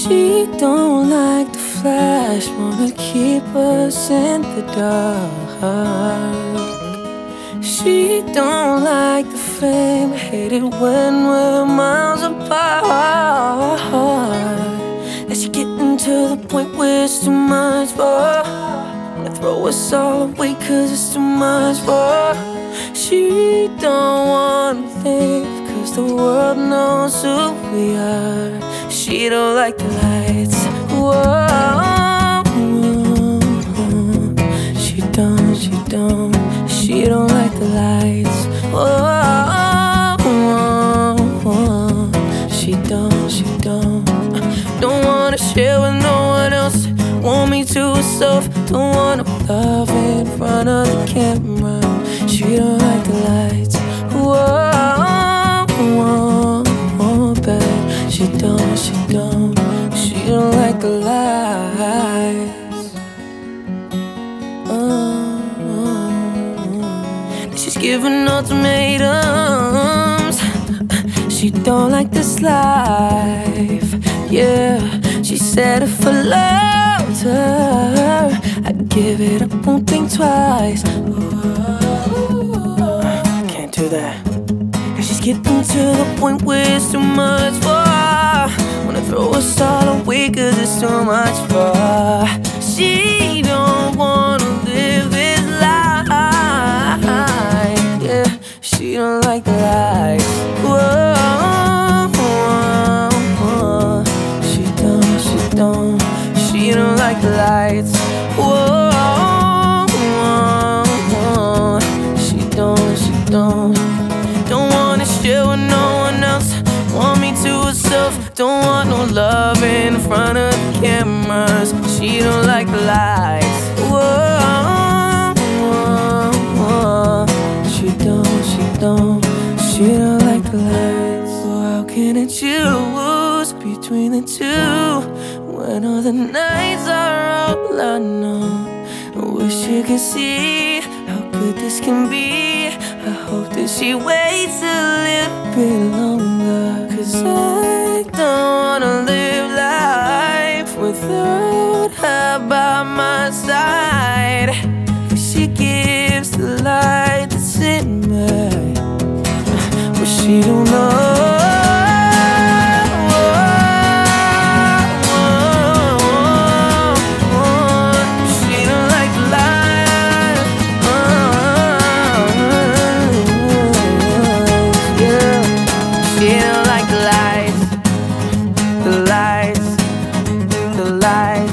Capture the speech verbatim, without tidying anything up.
She don't like the flash, wanna keep us in the dark. She don't like the fame, hate it when we're miles apart. And she getting to the point where it's too much for her. Wanna throw us all away cause it's too much for her. She don't wanna live cause the world knows who we are. She don't like the lights, whoa. She don't, she don't, she don't like the lights, whoa. She don't, she don't, don't wanna share with no one else. Want me to herself, don't wanna love in front of the camera. She don't like the lights, whoa, whoa, whoa, babe. She don't, she don't, she don't like the lights. uh, uh. She's giving ultimatums. She don't like this life, yeah. She said if I loved her, I'd give it up, won't think twice. Can't do that. And she's getting to the point where it's too much for her. Wanna throw us all away cause it's too much for her. She don't wanna live this life, yeah. She don't like the life, whoa. She don't, she don't, she don't like the lights, whoa. She don't, she don't, don't wanna share with no one else. Want me to herself, don't want no love in front of the cameras. She don't like the lights, whoa. She don't, she don't, she don't like the lights. So how can I choose between the two when all the nights are all I know? I wish you could see how good this can be. I hope that she waits a little bit longer, cause I don't wanna live life without her by my side. But she gives the light that's in me, but she don't know. She don't like the lights, the lights, the lights.